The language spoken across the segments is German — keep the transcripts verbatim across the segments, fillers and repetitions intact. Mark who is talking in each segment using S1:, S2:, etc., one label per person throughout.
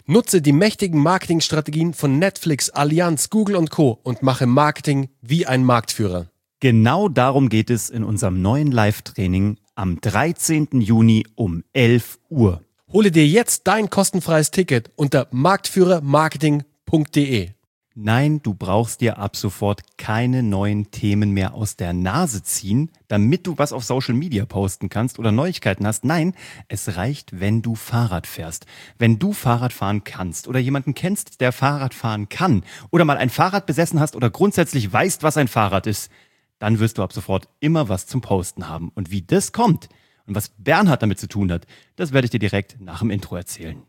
S1: Nutze die mächtigen Marketingstrategien von Netflix, Allianz, Google und Co. und mache Marketing wie ein Marktführer.
S2: Genau darum geht es in unserem neuen Live-Training am dreizehnten Juni um elf Uhr.
S1: Hole dir jetzt dein kostenfreies Ticket unter marktführer marketing punkt de.
S2: Nein, du brauchst dir ab sofort keine neuen Themen mehr aus der Nase ziehen, damit du was auf Social Media posten kannst oder Neuigkeiten hast. Nein, es reicht, wenn du Fahrrad fährst. Wenn du Fahrrad fahren kannst oder jemanden kennst, der Fahrrad fahren kann oder mal ein Fahrrad besessen hast oder grundsätzlich weißt, was ein Fahrrad ist, dann wirst du ab sofort immer was zum Posten haben. Und wie das kommt und was Bernhard damit zu tun hat, das werde ich dir direkt nach dem Intro erzählen.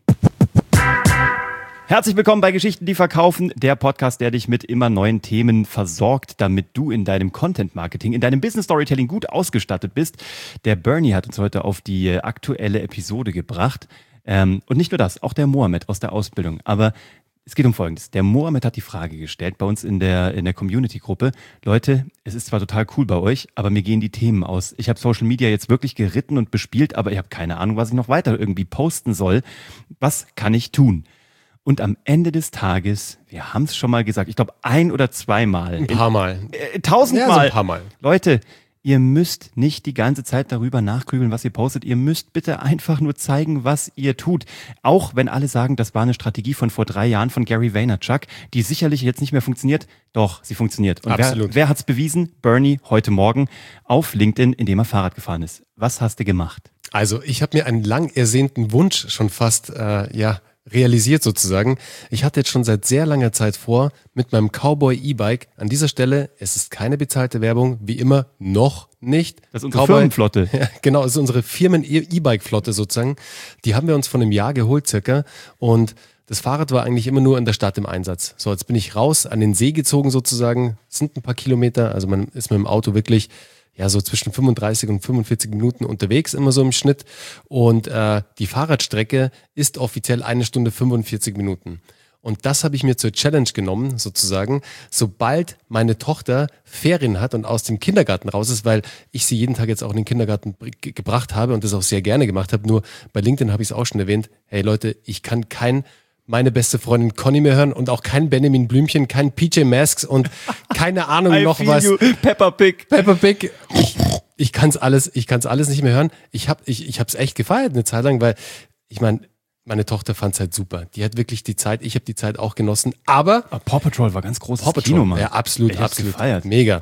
S2: Herzlich willkommen bei Geschichten, die verkaufen, der Podcast, der dich mit immer neuen Themen versorgt, damit du in deinem Content-Marketing, in deinem Business-Storytelling gut ausgestattet bist. Der Bernie hat uns heute auf die aktuelle Episode gebracht. Ähm, und nicht nur das, auch der Mohammed aus der Ausbildung. Aber es geht um Folgendes. Der Mohammed hat die Frage gestellt bei uns in der, in der Community-Gruppe. Leute, es ist zwar total cool bei euch, aber mir gehen die Themen aus. Ich habe Social Media jetzt wirklich geritten und bespielt, aber ich habe keine Ahnung, was ich noch weiter irgendwie posten soll. Was kann ich tun? Und am Ende des Tages, wir haben es schon mal gesagt, ich glaube ein oder zweimal.
S1: Ein paar Mal.
S2: Äh, tausendmal.
S1: Ja, so ein paar Mal.
S2: Leute, ihr müsst nicht die ganze Zeit darüber nachgrübeln, was ihr postet. Ihr müsst bitte einfach nur zeigen, was ihr tut. Auch wenn alle sagen, das war eine Strategie von vor drei Jahren von Gary Vaynerchuk, die sicherlich jetzt nicht mehr funktioniert. Doch, sie funktioniert. Und
S1: Absolut.
S2: wer, wer hat's bewiesen? Bernie heute Morgen auf LinkedIn, indem er Fahrrad gefahren ist. Was hast du gemacht?
S1: Also ich habe mir einen lang ersehnten Wunsch schon fast, äh, ja, realisiert sozusagen. Ich hatte jetzt schon seit sehr langer Zeit vor, mit meinem Cowboy E-Bike, an dieser Stelle, es ist keine bezahlte Werbung, wie immer, noch nicht.
S2: Das ist unsere
S1: Cowboy,
S2: Firmenflotte.
S1: Ja, genau, das ist unsere Firmen-E-Bike-Flotte sozusagen. Die haben wir uns von einem Jahr geholt circa und das Fahrrad war eigentlich immer nur in der Stadt im Einsatz. So, jetzt bin ich raus, an den See gezogen sozusagen, das sind ein paar Kilometer, also man ist mit dem Auto wirklich ja, so zwischen fünfunddreißig und fünfundvierzig Minuten unterwegs, immer so im Schnitt. Und äh, die Fahrradstrecke ist offiziell eine Stunde fünfundvierzig Minuten. Und das habe ich mir zur Challenge genommen, sozusagen, sobald meine Tochter Ferien hat und aus dem Kindergarten raus ist, weil ich sie jeden Tag jetzt auch in den Kindergarten ge- gebracht habe und das auch sehr gerne gemacht habe. Nur bei LinkedIn habe ich es auch schon erwähnt. Hey Leute, ich kann kein meine beste Freundin Conny mehr hören und auch kein Benjamin Blümchen, kein P J Masks und keine Ahnung noch was.
S2: Peppa Pig.
S1: Peppa Pig. Ich, ich kann's alles, ich kann's alles nicht mehr hören. Ich hab, ich, ich hab's echt gefeiert eine Zeit lang, weil ich meine, meine Tochter fand's halt super. Die hat wirklich die Zeit, ich habe die Zeit auch genossen. Aber,
S2: aber Paw Patrol war ganz großes
S1: Paw Patrol,
S2: Kino, Mann.
S1: Ja, absolut,
S2: ich hab's
S1: absolut.
S2: gefeiert.
S1: Mega.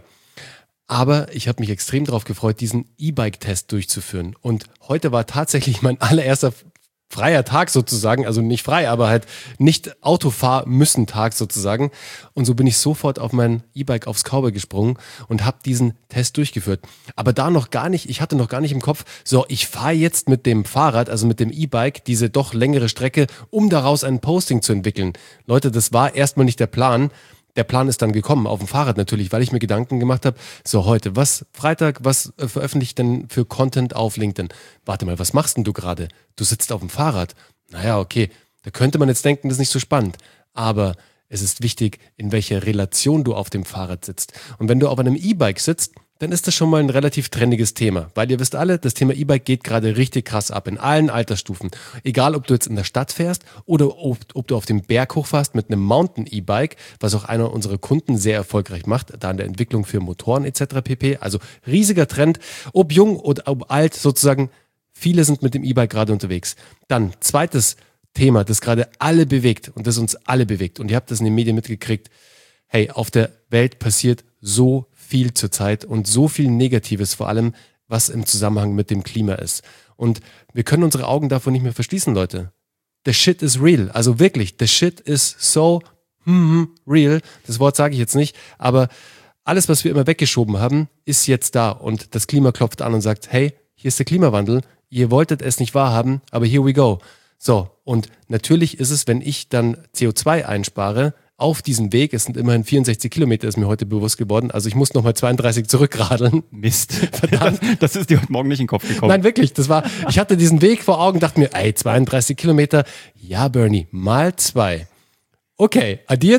S1: Aber ich habe mich extrem darauf gefreut, diesen E-Bike-Test durchzuführen. Und heute war tatsächlich mein allererster freier Tag sozusagen, also nicht frei, aber halt nicht Autofahr müssen Tag sozusagen. Und so bin ich sofort auf mein E-Bike aufs Cowboy gesprungen und habe diesen Test durchgeführt. Aber da noch gar nicht, ich hatte noch gar nicht im Kopf, so ich fahre jetzt mit dem Fahrrad, also mit dem E-Bike, diese doch längere Strecke, um daraus ein Posting zu entwickeln. Leute, das war erstmal nicht der Plan. Der Plan ist dann gekommen, auf dem Fahrrad natürlich, weil ich mir Gedanken gemacht habe, so heute, was, Freitag, was äh, veröffentliche ich denn für Content auf LinkedIn? Warte mal, was machst denn du gerade? Du sitzt auf dem Fahrrad. Naja, okay, da könnte man jetzt denken, das ist nicht so spannend. Aber es ist wichtig, in welcher Relation du auf dem Fahrrad sitzt. Und wenn du auf einem E-Bike sitzt, dann ist das schon mal ein relativ trendiges Thema. Weil ihr wisst alle, das Thema E-Bike geht gerade richtig krass ab in allen Altersstufen. Egal, ob du jetzt in der Stadt fährst oder ob, ob du auf dem Berg hochfährst mit einem Mountain-E-Bike, was auch einer unserer Kunden sehr erfolgreich macht, da in der Entwicklung für Motoren et cetera pp. Also riesiger Trend, ob jung oder ob alt sozusagen, viele sind mit dem E-Bike gerade unterwegs. Dann zweites Thema, das gerade alle bewegt und das uns alle bewegt. Und ihr habt das in den Medien mitgekriegt. Hey, auf der Welt passiert so viel zurzeit und so viel Negatives vor allem, was im Zusammenhang mit dem Klima ist. Und wir können unsere Augen davon nicht mehr verschließen, Leute. The shit is real. Also wirklich, the shit is so hmm, real. Das Wort sage ich jetzt nicht, aber alles, was wir immer weggeschoben haben, ist jetzt da. Und das Klima klopft an und sagt, hey, hier ist der Klimawandel. Ihr wolltet es nicht wahrhaben, aber here we go. So, und natürlich ist es, wenn ich dann C O zwei einspare, auf diesem Weg, es sind immerhin vierundsechzig Kilometer, ist mir heute bewusst geworden, also ich muss nochmal zweiunddreißig zurückradeln.
S2: Mist. Verdammt. Das ist dir heute Morgen nicht in den Kopf gekommen.
S1: Nein, wirklich, das war, ich hatte diesen Weg vor Augen, dachte mir, ey, zweiunddreißig Kilometer, ja Bernie, mal zwei. Okay, addiert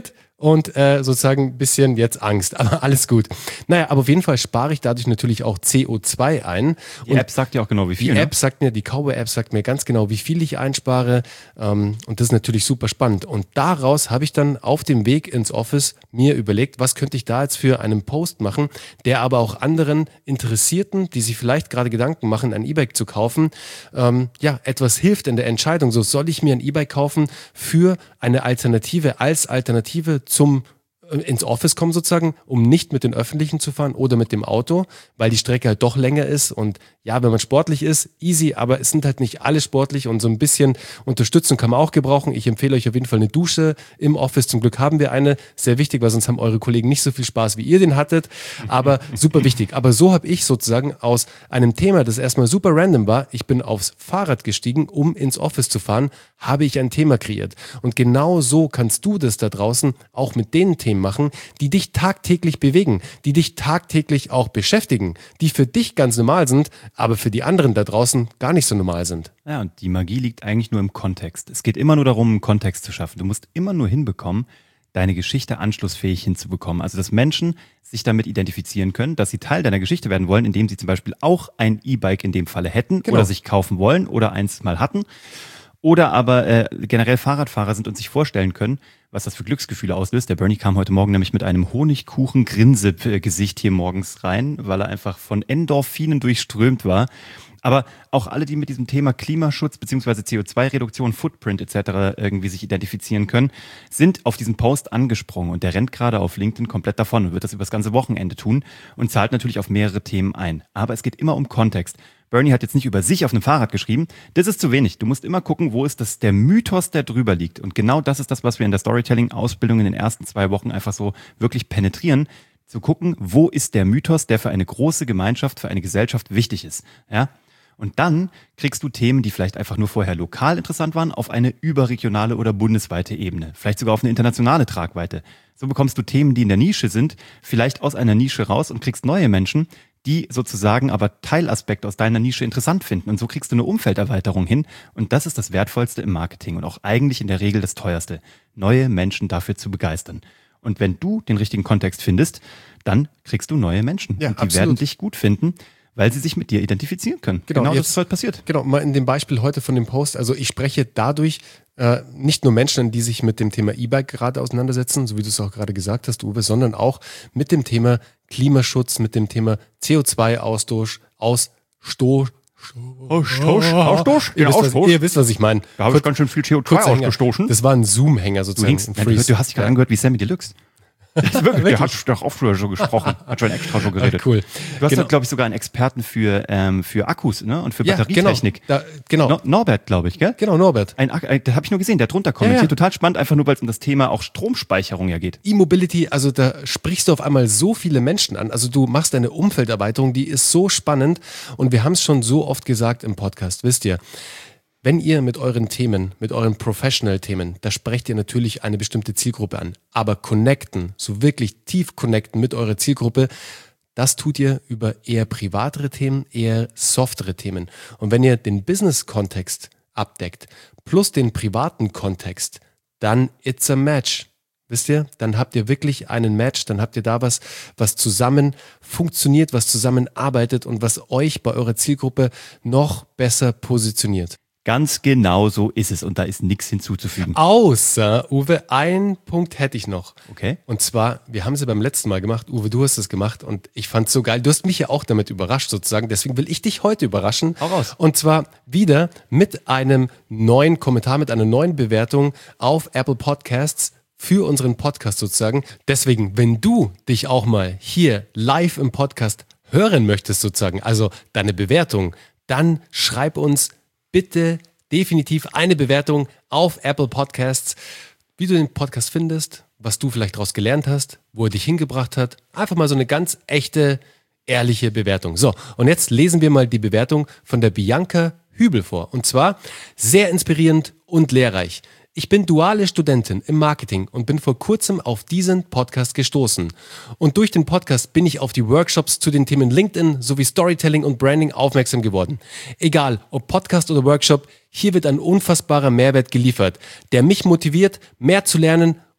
S1: und äh, sozusagen ein bisschen jetzt Angst, aber alles gut. Naja, aber auf jeden Fall spare ich dadurch natürlich auch C O zwei ein.
S2: Die
S1: und
S2: App sagt ja auch genau, wie viel.
S1: Die
S2: ne?
S1: App sagt mir, die Cowboy-App sagt mir ganz genau, wie viel ich einspare ähm, und das ist natürlich super spannend. Und daraus habe ich dann auf dem Weg ins Office mir überlegt, was könnte ich da jetzt für einen Post machen, der aber auch anderen Interessierten, die sich vielleicht gerade Gedanken machen, ein E-Bike zu kaufen, ähm, ja, etwas hilft in der Entscheidung. So, soll ich mir ein E-Bike kaufen für eine Alternative, als Alternative zum ins Office kommen sozusagen, um nicht mit den Öffentlichen zu fahren oder mit dem Auto, weil die Strecke halt doch länger ist und ja, wenn man sportlich ist, easy, aber es sind halt nicht alle sportlich und so ein bisschen Unterstützung kann man auch gebrauchen. Ich empfehle euch auf jeden Fall eine Dusche im Office. Zum Glück haben wir eine, sehr wichtig, weil sonst haben eure Kollegen nicht so viel Spaß, wie ihr den hattet, aber super wichtig. Aber so habe ich sozusagen aus einem Thema, das erstmal super random war, ich bin aufs Fahrrad gestiegen, um ins Office zu fahren, habe ich ein Thema kreiert. Und genau so kannst du das da draußen auch mit den Themen machen, die dich tagtäglich bewegen, die dich tagtäglich auch beschäftigen, die für dich ganz normal sind, aber für die anderen da draußen gar nicht so normal sind.
S2: Ja, und die Magie liegt eigentlich nur im Kontext. Es geht immer nur darum, einen Kontext zu schaffen. Du musst immer nur hinbekommen, deine Geschichte anschlussfähig hinzubekommen. Also, dass Menschen sich damit identifizieren können, dass sie Teil deiner Geschichte werden wollen, indem sie zum Beispiel auch ein E-Bike in dem Falle hätten
S1: Genau.
S2: oder sich kaufen wollen oder eins mal hatten. Oder aber äh, generell Fahrradfahrer sind und sich vorstellen können, was das für Glücksgefühle auslöst. Der Bernie kam heute Morgen nämlich mit einem Honigkuchen-Grinse-Gesicht hier morgens rein, weil er einfach von Endorphinen durchströmt war. Aber auch alle, die mit diesem Thema Klimaschutz bzw. C O zwei Reduktion, Footprint et cetera irgendwie sich identifizieren können, sind auf diesen Post angesprungen. Und der rennt gerade auf LinkedIn komplett davon und wird das über das ganze Wochenende tun und zahlt natürlich auf mehrere Themen ein. Aber es geht immer um Kontext. Bernie hat jetzt nicht über sich auf einem Fahrrad geschrieben. Das ist zu wenig. Du musst immer gucken, wo ist das der Mythos, der drüber liegt. Und genau das ist das, was wir in der Storytelling-Ausbildung in den ersten zwei Wochen einfach so wirklich penetrieren. Zu gucken, wo ist der Mythos, der für eine große Gemeinschaft, für eine Gesellschaft wichtig ist. Ja? Und dann kriegst du Themen, die vielleicht einfach nur vorher lokal interessant waren, auf eine überregionale oder bundesweite Ebene. Vielleicht sogar auf eine internationale Tragweite. So bekommst du Themen, die in der Nische sind, vielleicht aus einer Nische raus und kriegst neue Menschen, die sozusagen aber Teilaspekte aus deiner Nische interessant finden. Und so kriegst du eine Umfelderweiterung hin. Und das ist das Wertvollste im Marketing und auch eigentlich in der Regel das Teuerste, neue Menschen dafür zu begeistern. Und wenn du den richtigen Kontext findest, dann kriegst du neue Menschen.
S1: Ja,
S2: und die
S1: absolut.
S2: werden dich gut finden, weil sie sich mit dir identifizieren können.
S1: Genau,
S2: genau
S1: jetzt,
S2: das ist heute passiert.
S1: Genau, mal in dem Beispiel heute von dem Post, also ich spreche dadurch äh, nicht nur Menschen, die sich mit dem Thema E-Bike gerade auseinandersetzen, so wie du es auch gerade gesagt hast, Uwe, sondern auch mit dem Thema Klimaschutz, mit dem Thema C O zwei Ausstoß, Ausstoß,
S2: Ausstoß, Ausstoß,
S1: ihr, wisst, was,
S2: Ausstoß.
S1: ihr wisst, was ich meine.
S2: Da habe ich ganz schön viel C O zwei
S1: Kurzer Hänger.
S2: ausgestoßen.
S1: Das war ein Zoom-Hänger
S2: Du,
S1: sozusagen.
S2: hingst,
S1: ein
S2: nein, du,
S1: Freeze.
S2: du hast dich gerade
S1: Ja.
S2: angehört wie Sammy Deluxe. Das ist wirklich, der hat doch auch früher so gesprochen, hat schon extra so geredet.
S1: Ah, cool.
S2: Du hast
S1: Genau.
S2: ja, glaube ich, sogar einen Experten für, ähm, für Akkus, ne? Und für
S1: Ja,
S2: Batterietechnik.
S1: genau. Da, genau.
S2: No, Norbert, glaube ich, gell?
S1: Genau, Norbert.
S2: Ein, Ak- ein, das habe ich nur gesehen, der hat drunter kommentiert.
S1: Ja, ja.
S2: Total spannend, einfach nur, weil es um das Thema auch Stromspeicherung ja geht.
S1: E-Mobility, also da sprichst du auf einmal so viele Menschen an. Also du machst eine Umfelderweiterung, die ist so spannend. Und wir haben es schon so oft gesagt im Podcast, wisst ihr, wenn ihr mit euren Themen, mit euren Professional-Themen, da sprecht ihr natürlich eine bestimmte Zielgruppe an. Aber connecten, so wirklich tief connecten mit eurer Zielgruppe, das tut ihr über eher privatere Themen, eher softere Themen. Und wenn ihr den Business-Kontext abdeckt, plus den privaten Kontext, dann it's a match. Wisst ihr, dann habt ihr wirklich einen Match, dann habt ihr da was, was zusammen funktioniert, was zusammenarbeitet und was euch bei eurer Zielgruppe noch besser positioniert.
S2: Ganz genau so ist es und da ist nichts hinzuzufügen.
S1: Außer, Uwe, einen Punkt hätte ich noch.
S2: Okay.
S1: Und zwar, wir haben sie beim letzten Mal gemacht. Uwe, du hast es gemacht und ich fand es so geil. Du hast mich ja auch damit überrascht sozusagen. Deswegen will ich dich heute überraschen.
S2: Hau raus.
S1: Und zwar wieder mit einem neuen Kommentar, mit einer neuen Bewertung auf Apple Podcasts für unseren Podcast sozusagen. Deswegen, wenn du dich auch mal hier live im Podcast hören möchtest sozusagen, also deine Bewertung, dann schreib uns bitte definitiv eine Bewertung auf Apple Podcasts, wie du den Podcast findest, was du vielleicht daraus gelernt hast, wo er dich hingebracht hat. Einfach mal so eine ganz echte, ehrliche Bewertung. So, und jetzt lesen wir mal die Bewertung von der Bianca Hübel vor. Und zwar sehr inspirierend und lehrreich. Ich bin duale Studentin im Marketing und bin vor kurzem auf diesen Podcast gestoßen. Und durch den Podcast bin ich auf die Workshops zu den Themen LinkedIn sowie Storytelling und Branding aufmerksam geworden. Egal, ob Podcast oder Workshop, hier wird ein unfassbarer Mehrwert geliefert, der mich motiviert, mehr zu lernen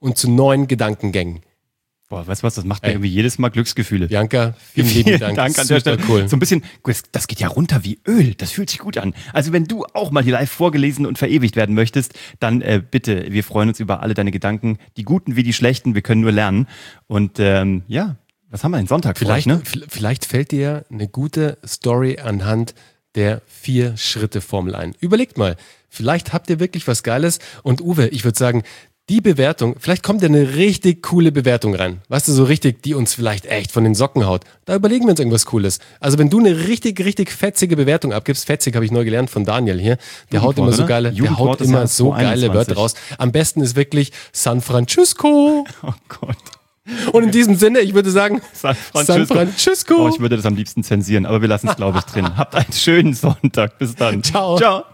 S2: und zu neuen Gedankengängen. Boah, weißt du was, das macht mir Ey. irgendwie jedes Mal Glücksgefühle.
S1: Bianca, vielen, vielen lieben Dank.
S2: Dank an der Stelle. Cool. So ein bisschen, das geht ja runter wie Öl, das fühlt sich gut an. Also wenn du auch mal hier live vorgelesen und verewigt werden möchtest, dann äh, bitte, wir freuen uns über alle deine Gedanken, die guten wie die schlechten, wir können nur lernen. Und ähm, ja, was haben wir denn Sonntag
S1: vielleicht,
S2: für euch,
S1: ne? Vielleicht fällt dir eine gute Story anhand der Vier-Schritte-Formel ein. Überlegt mal, vielleicht habt ihr wirklich was Geiles und Uwe, ich würde sagen, die Bewertung, vielleicht kommt ja eine richtig coole Bewertung rein. Weißt du, so richtig, die uns vielleicht echt von den Socken haut. Da überlegen wir uns irgendwas Cooles. Also wenn du eine richtig, richtig fetzige Bewertung abgibst, fetzig habe ich neu gelernt von Daniel hier, der haut immer so geile, der haut immer so geile Wörter raus. Am besten ist wirklich San Francisco.
S2: Oh Gott.
S1: Und in diesem Sinne, ich würde sagen,
S2: San Francisco.
S1: San Francisco.
S2: Oh, ich würde das am liebsten zensieren, aber wir lassen es, glaube ich, drin. Habt einen schönen Sonntag. Bis dann.
S1: Ciao.
S2: Ciao.